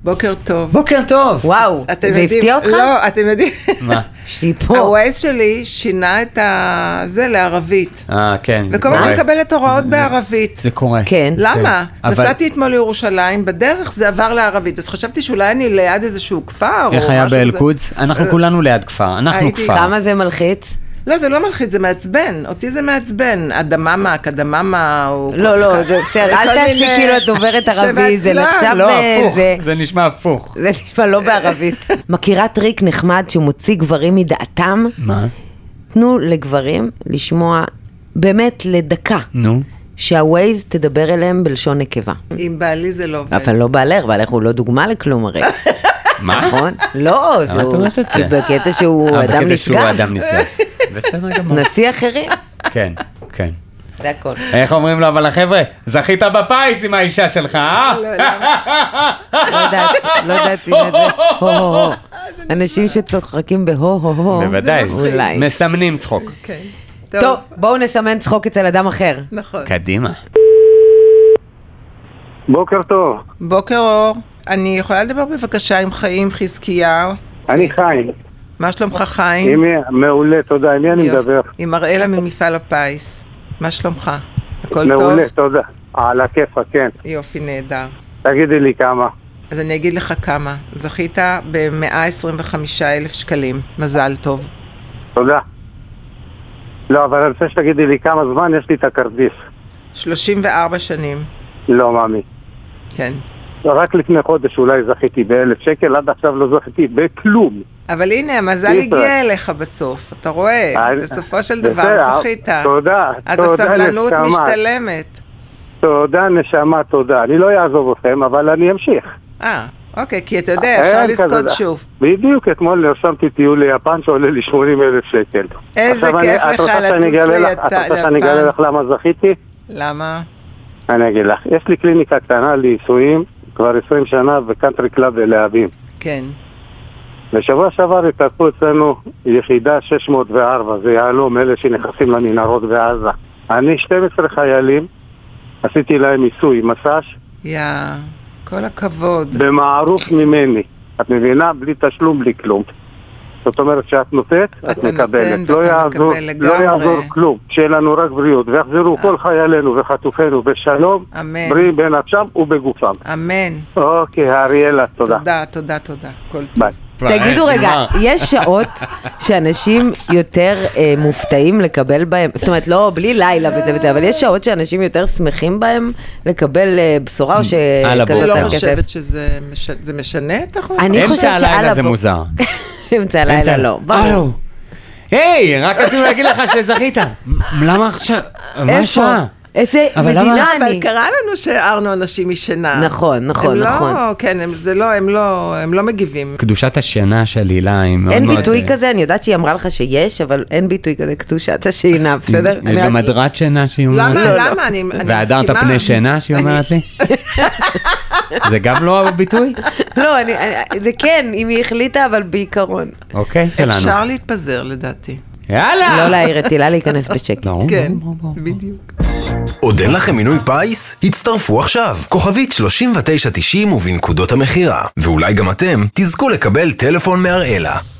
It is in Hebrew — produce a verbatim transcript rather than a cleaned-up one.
בוקר טוב. בוקר טוב. וואו, זה הפתיע אותך? לא, אתם יודעים. מה? שלי פה. הווייז שלי שינה את זה לערבית. אה, כן. וכל הזמן מקבלת הוראות בערבית. זה קורה. כן. למה? אבל- נסעתי אתמול לירושלים, בדרך זה עבר לערבית, אז חשבתי שאולי אני ליד איזשהו כפר. איך או היה משהו באל-קודס? אנחנו כולנו ליד כפר. אנחנו הייתי- כפר. כמה זה מלחיץ? לא, זה לא מלחיץ, זה מעצבן. אותי זה מעצבן. אדממה, קדממה, או... לא, לא, זה בסדר, אל כל תעשי מיני- כאילו את דוברת ערבית, זה לא, נחשב לא, הפוך. זה... זה נשמע הפוך. זה נשמע לא בערבית. מכירה טריק נחמד שמוציא גברים מדעתם? מה? תנו לגברים לשמוע באמת לדקה, נו. שהווייז תדבר אליהם בלשון נקבה. עם בעלי זה לא עובד. אבל לא בעלך, בעלך הוא לא דוגמה לכלום הרי. מה? נכון? לא, למה את אומרת את זה? בקטע שהוא אה, אדם בקטע שהוא נשגב. אדם נשגב. בסדר גמור. נשיא אחרים. כן, כן. זה הכל. איך אומרים לו, אבל החבר'ה, זכית בפיס עם האישה שלך, אה? לא, למה? לא יודעת, לא יודעת אם זה הו הו הו. אנשים שצוחקים בהו הו הו. בוודאי. אולי. מסמנים צחוק. כן. טוב, בואו נסמן צחוק אצל אדם אחר. נכון. קדימה. בוקר טוב, בוקר אור. אני יכולה לדבר בבקשה עם חיים חזקיהו? אני חיים. מה שלומך חיים? עם מעולה, תודה. עם מי אני יופי. מדבר? עם אראלה ממפעל הפיס. מה שלומך? הכל מעולה, טוב? תודה. על הכיפה, כן. יופי, נהדר. תגידי לי כמה. אז אני אגיד לך כמה. זכית ב-מאה עשרים וחמישה אלף שקלים. מזל טוב. תודה. לא, אבל אני רוצה שתגידי לי כמה זמן יש לי את הכרטיס. שלושים וארבע שנים. לא, מאמי. כן. רק לפני חודש אולי זכיתי באלף שקל, עד עכשיו לא זכיתי בכלום. אבל הנה, המזל אי הגיע אליך בסוף. אתה רואה? אני- בסופו של בסדר, דבר זכית. תודה, אז תודה, הסבלנות נשמה. משתלמת. תודה, נשמה, תודה. אני לא אעזוב אתכם, אבל אני אמשיך. אה, אוקיי, כי אתה יודע, אפשר אין לזכות כזה. שוב. בדיוק, אתמול נרשמתי טיול ליפן שעולה לי שמונים אלף שקל. איזה עכשיו כיף אני- לך את רוצה שאני לטוס אגלה לך- ליפן. את רוצה שאני אגלה לך למה זכיתי? למה? אני אגיד לך, יש לי קליניקה קטנה לעיסויים כבר עשרים שנה בקאנטרי קלאב בלהבים. כן. בשבוע שעבר התארחו אצלנו יחידה שש מאות וארבע, זה יהלום, אלה שנכנסים למנהרות בעזה. אני שנים עשר חיילים, עשיתי להם עיסוי, מסאז' יא, כל הכבוד. במערוף ממני. את מבינה? בלי תשלום, בלי כלום. זאת אומרת שאת נותנת, את אתה מקבלת. נותן לא ואתה יעזור, מקבל לא לגמרי. יעזור כלום. שיהיה לנו רק בריאות, ויחזרו כל חיילינו וחטופינו בשלום, אמן. בריאים בנפשם ובגופם. אמן. אוקיי, אריאלה, תודה. תודה, תודה, תודה. כל טוב. ביי. תגידו רגע, יש שעות שאנשים יותר אה, מופתעים לקבל בהם, זאת אומרת לא בלי לילה וזה וזה, אבל יש שעות שאנשים יותר שמחים בהם לקבל אה, בשורה או על הבוקר. אני שכזאת לא הכסף? חושבת שזה מש- זה משנה את החוק? אני אמצע חושבת שעל הלילה זה הבוקר- מוזר. אמצע הלילה לא. ברור. הלו. היי, רק רצינו להגיד לך שזכית. למה עכשיו? מה איפה? השעה? איזה אבל למה- מדינה אבל אני. קרה לנו שהערנו אנשים משינה. נכון, נכון, הם נכון. לא, כן, הם, זה לא, הם לא, הם לא מגיבים. קדושת השינה של הילה היא מאוד מאוד... אין ביטוי כזה, אני יודעת שהיא אמרה לך שיש, אבל אין ביטוי כזה קדושת השינה, בסדר? יש אני גם רק- הדרת שינה שהיא אומרת למה, לי. למה? אני, אני והדרת מסכימה. פני שינה שהיא אני- אומרת לי? זה גם לא הביטוי? לא, אני- אני- זה כן, אם היא החליטה, אבל בעיקרון. אוקיי, שלנו. אפשר להתפזר לדעתי. יאללה! לא להעיר את הילה להיכנס בשקט. ברור, כן, ברור, ברור. בדיוק. עוד אין לכם מינוי פיס? הצטרפו עכשיו. כוכבית שלושים ותשע תשעים ובנקודות המחירה. ואולי גם אתם תזכו לקבל טלפון מהראלה.